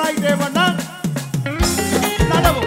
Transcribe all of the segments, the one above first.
හොඳයි දේවන්න. නඩමු.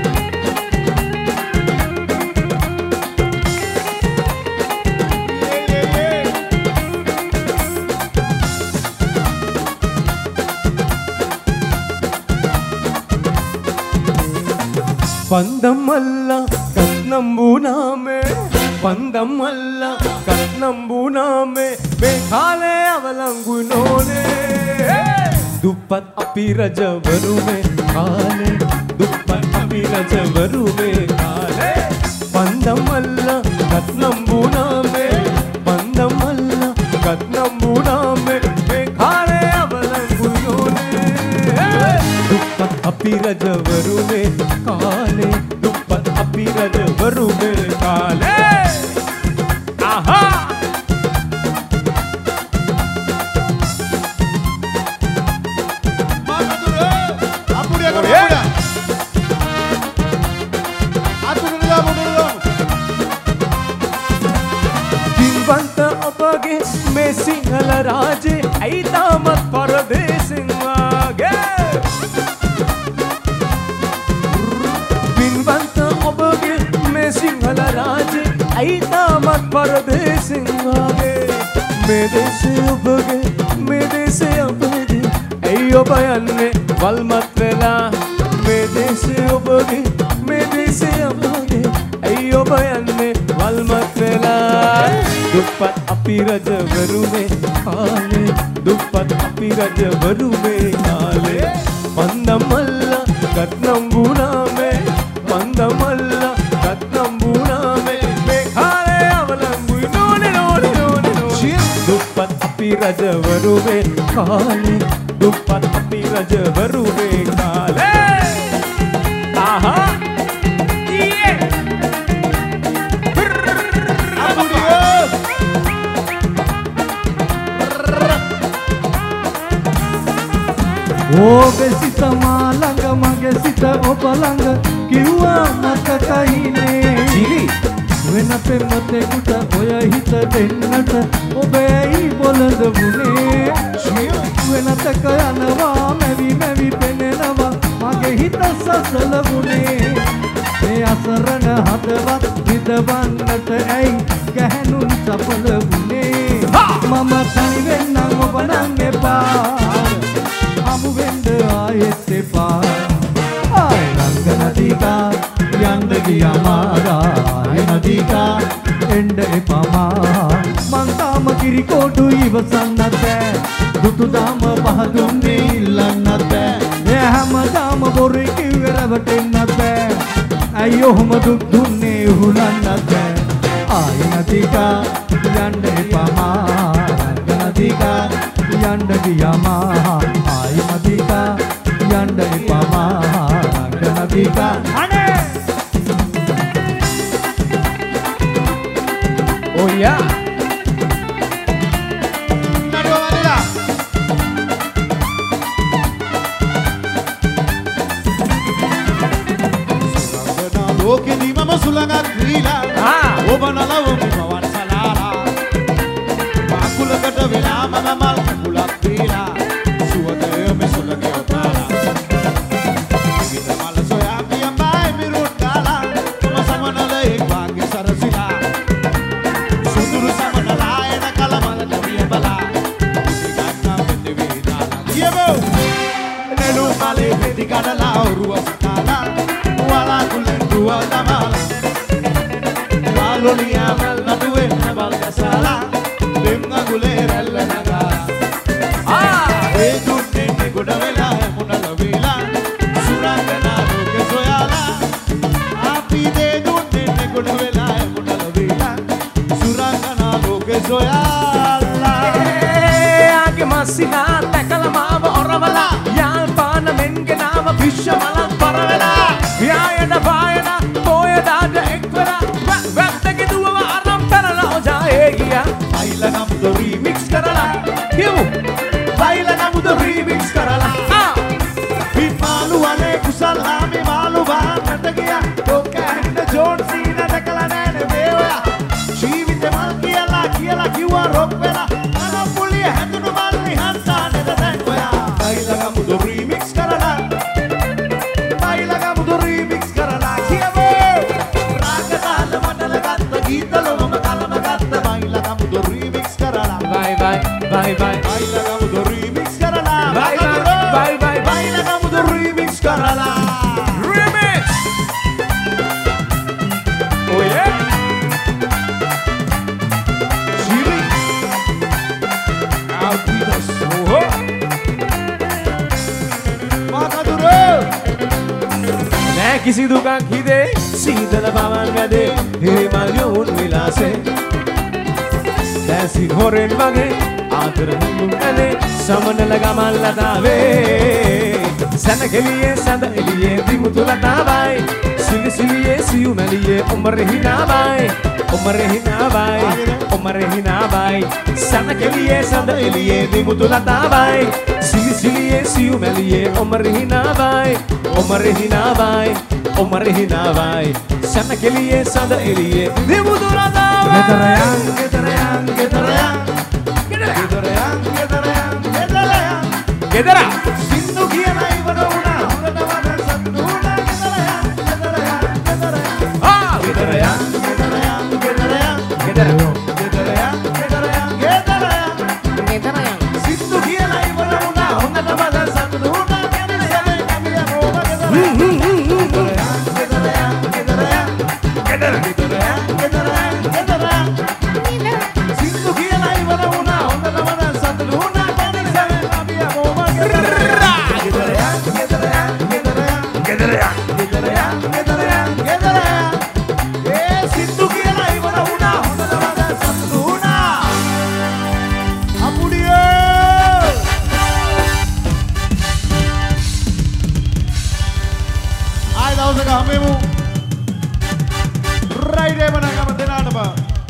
पंदमल्ला कत्नंबूना में पंदमल्ला कत्नंबूना में बेखाले अवलंगुनोने दुप्पत अपि रजवरु में खाले दुप्पत अपि रजवरु में खाले पंदमल्ला कत्नंबूना में पंदमल्ला कत्नंबूना में बेखाले अवलंगुनोने दुप्पत अपि रजवरु में काले दुप्पत अपि रजवरु में काले आहा मागदुरे अपुडिया करूया अपुडिया मुडुरो दिनवंत अपगे में सिंहल राजे ऐतामत परदेसिन वागे सिंहल राजे ऐतामत परदेसिन वागे मेदेसे उबगे अय्यो बयन्ने वल्मत वेला मेदेसे उबगे अय्यो बयन्ने वल्मत वेला दुप्पत अपि रजवरु में काले दुप्पत अपि रजवरु में काले पंदमल्ला कत्नंबूना में पंदमल्ला कत्नंबूना में बेखाले अवलंगुनोने नोने नोने नोने दुप्पत अपि रजवरु में काले दुप्पत अपि रजवरु में काले आहा ये ඕගේ සිත මා ළඟ මගේ සිත ඔබ ළඟ කිව්වා මතකයිනේ චිලි වෙන පෙම්වතෙකුට ඔය හිත දෙන්නට ඔබයි බොළඳ වුණේ වෙනතක යනවා මැවි මැවි පෙනෙනවා මගේ හිත සසල වුණේ මේ අසරණ හදවත් විදවන්නට ඇයි ගැහැණුන් සපල වුණේ මම තනි වෙන්නම් ඔබ නම් එපා हमु वेंद आये ते पार आए रंग नदी का यंद गिया मारा आए नदी का एंड एपामा मंताम गिरी कोटु इवसन्नते दुतु दाम बहदुन्ने इल्लन्नते ये हम दाम बोरी किवेरवटेन्नते अय्यो हम दुख दुन्ने हुलन्नते आए नदी का यंद एपामा रंग नदी का यंड गिया माहा आई नदी का यंड एपामा रंग नदी का अने ओ या නඩුව මරිලා සුලංගනා ලෝකෙදි මම සුලංගක් වීලා ඔබ නලව මවන් සලාලා පාකුලකට වෙලා මම මල් කුලක් දීලා සුවඳය මේ සුලගේ ඔතාලා විවිධ මල් සොයා ගිය බයි මිරුත් කාලා මම සමනල එක් වාගේ සරසිලා සුදුරු සමනලා එන කලමලට විය බලා ඉතිගත්තා මෙතෙ වේදාලා කියමු නෙළු මලේ පෙති කඩලා ඔරුව සතාලා වලා කුලෙන් දුව දමාලා වාලොලියා මල් නඩුවේ බල් කසාලා දෙම්නා ගුලේ රැල්ල නගා ඒ දුන්නේ ගොඩ වෙලා මුණල වේලා සුරංගනා ලෝකේ සොයාලා අපි දේ දුන්නේ ගොඩ වෙලා මුණල වේලා සුරංගනා ලෝකේ සොයාලා ආගේ මස්සිනා තකල මාව ඔරවලා යාල්පාන මෙන්ගේ නාම විශ්වවලක් පරවලා යායන වායන පොය දාද එක්වලා වැත්තගේ දුවව අරව bye bye. Baila gamudo remix karala. Bye bye, bye bye, bye. Baila gamudo remix karala. Remix. Oh yeah. Chili. Alpinos. Oh. Makaduro. නෑ කිසි දුකක් හිතේ සීතල පවන් වැදේ හේමල්යෝන් විලාසේ දැසි හොරෙන් වගේ ආතර හඳුන් ඇලේ සමනල ගමන් ලතාවේ සැනකෙලියේ සඳ එලියේ දිමුතු ලතාවයි සිලි සිලියේ සියු මැලියේ ඔමරෙහිනාවයි ඔමරෙහිනාවයි ඔමරෙහිනාවයි සැනකෙලියේ සඳ එලියේ දිමුතු ලතාවයි සිලි සිලියේ සියු මැලියේ ඔමරෙහිනාවයි ඔමරෙහිනාවයි ඔමරෙහිනාවයි සැනකෙලියේ සඳ එලියේ Dimuthu ලතාවයි Getarayang, getarayang, getarayang. Getarayang, getarayang, getarayang. ගෙදර Sindu කියන ඉවර වුණා. හොඳට වඩා සතුටු වුණා. getarayang, getarayang, getarayang. ආ Getarayang, getarayang, getarayang. ගෙදර Getarayang, getarayang, getarayang. ගෙදරයන් Sindu කියන ඉවර වුණා. හොඳට වඩා සතුටු වුණා. getarayang, getarayang, getarayang. ගෙදර Getarayang, getarayang, getarayang. Sindu කියලා ඉවර වුණා. හොඳට වඩා සතුටු වුණා. getarayang, getarayang, getarayang, getarayang. ගෙදරයන් Getarayang, getarayang, getarayang. Sindu කියලා ඉවර වුණා. හොඳට වඩා සතුටු වුණා. අපුඩියෝ. ආයි දවසක හම්බෙමු. රයිඩ් එමන ගම දෙනාටම.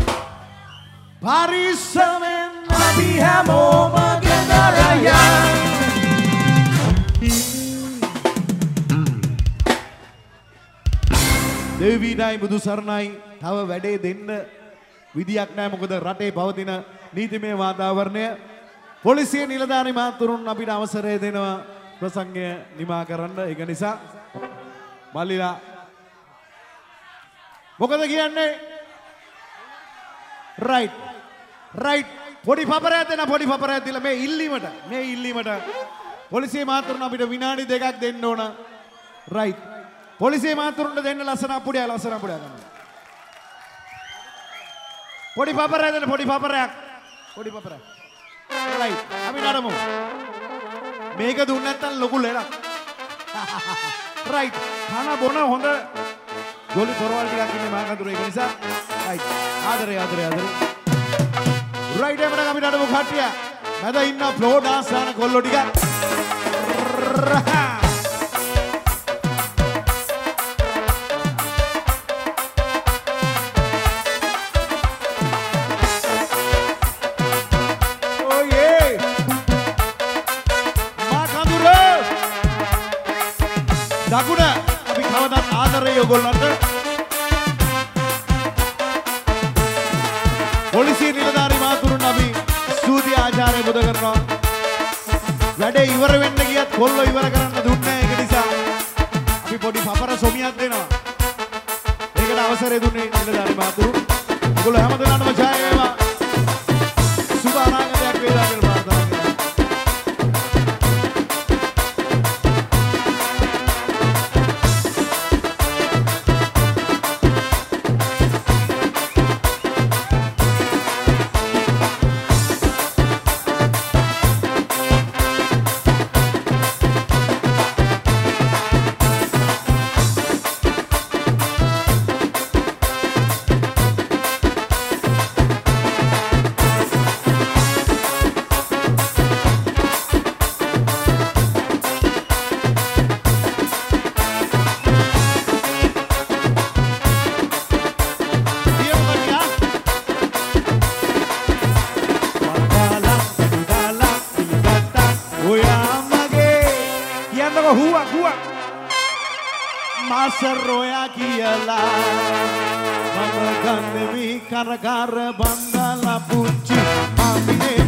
පරිස්සමෙන් අපි හැමෝම ගෙදර යන්න. දෙවියන්යි බුදු සරණයි තව වැඩේ දෙන්න විදියක් නැහැ මොකද රටේ පවතින නීතිමය වාතාවරණය පොලිසිය නිලධාරි මාතෘන් අපිට අවසරය දෙනවා ප්‍රසංගය නිමා කරන්න ඒක නිසා මල්ලිලා මොකද කියන්නේ රයිට් පොඩි පපරයක් දෙන්න පොඩි පපරයක් දීලා මේ ඉල්ලීමට පොලිසිය මාතෘන් අපිට විනාඩි 2ක් දෙන්න ඕන රයිට් පොලිසිය මාතෘන්ට දෙන්න ලස්සන අපුඩිය ගන්න. පොඩි පපරයක් දෙන්න පොඩි පපරයක්. රයිට් අපි නඩමු. මේක දුන්න නැත්තම් ලොකු ලෙඩක්. රයිට් කන බොන හොඳ ගොලි පොරවල් ටිකක් ඉන්නේ මාකදුර ඒක නිසා රයිට් ආදරේ. රයිට් එමන අපි නඩමු කට්ටිය. මැද ඉන්න ෆ්ලෝ ඩාන්ස් කරන කොල්ලෝ ටික. දකුණ අපි කවදාත් ආදරේ ඔයගොල්ලන්ට පොලිසිය නිලධාරි මාතුරුන් අපි ස්තුති ආචාර්ය බුද කරනවා වැඩේ ඉවර වෙන්න ගියත් කොල්ලෝ ඉවර කරන්න දුන්නේ ඒක නිසා අපි පොඩි පපර සොමියක් දෙනවා ඒකට අවසරය දුන්නේ නිලධාරි මාතුරු ඔයගොල්ලෝ හැමදෙනාටම ජය වේවා සුබ අනාගතයක් වේවා කියලා ප්‍රාර්ථනා කරනවා Masaroya kiyala mama gandevi karakar bandala pucci amine